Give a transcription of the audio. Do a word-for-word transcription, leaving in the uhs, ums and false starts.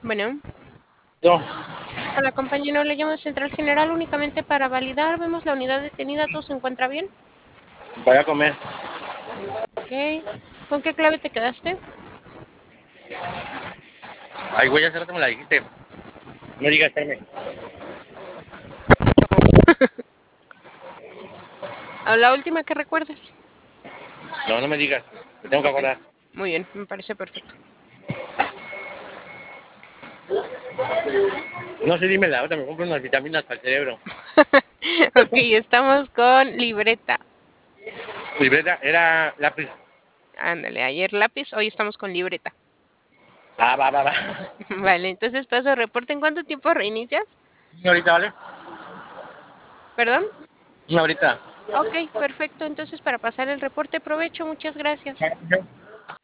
Bueno, No, hola compañero, le llamo de Central General únicamente para validar. Vemos la unidad detenida, ¿todo se encuentra bien? vaya a comer. Ok. ¿Con qué clave te quedaste? Ay, güey, hace rato me la dijiste. No digas Carmen. ¿A la última que recuerdes? No, no me digas. Me tengo que Ok, acordar. muy bien, me parece perfecto. No sé, dime la otra. Me compro unas vitaminas para el cerebro. Ok, estamos con libreta. Libreta era lápiz. Ándale, ayer lápiz, hoy estamos con libreta. Ah, va, va, va. Vale, entonces paso reporte. ¿En cuánto tiempo reinicias? Una horita, ¿vale? ¿Perdón? Una horita. Ok, perfecto. Entonces para pasar el reporte, provecho, muchas gracias.